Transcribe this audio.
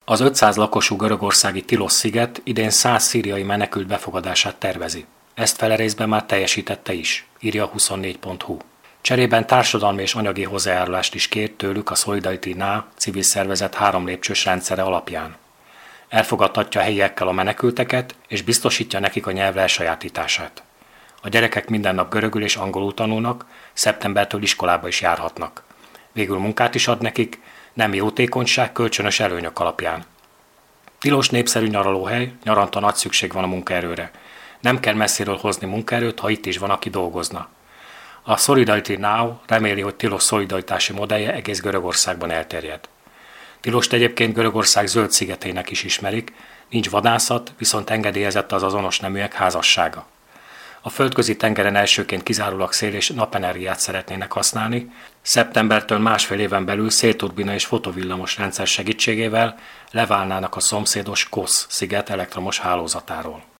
Az 500 lakosú görögországi Tilosz-sziget idén 100 szíriai menekült befogadását tervezi. Ezt fele részben már teljesítette is, írja a 24.hu. Cserében társadalmi és anyagi hozzájárulást is kért tőlük a Solidarity Now civil szervezet 3 lépcsős rendszere alapján. Elfogadtatja a helyiekkel a menekülteket, és biztosítja nekik a nyelv elsajátítását. A gyerekek minden nap görögül és angolul tanulnak, szeptembertől iskolába is járhatnak. Végül munkát is ad nekik, nem jótékonyság, kölcsönös előnyök alapján. Tilos népszerű nyaralóhely, nyaranta nagy szükség van a munkaerőre. Nem kell messziről hozni munkaerőt, ha itt is van, aki dolgozna. A Solidarity Now reméli, hogy Tilos szolidaritási modellje egész Görögországban elterjed. Tilost egyébként Görögország zöld szigetének is ismerik, nincs vadászat, viszont engedélyezett az azonos neműek házassága. A földközi tengeren elsőként kizárólag szél- és napenergiát szeretnének használni, szeptembertől másfél éven belül szélturbina és fotovillamos rendszer segítségével leválnának a szomszédos Kos sziget elektromos hálózatáról.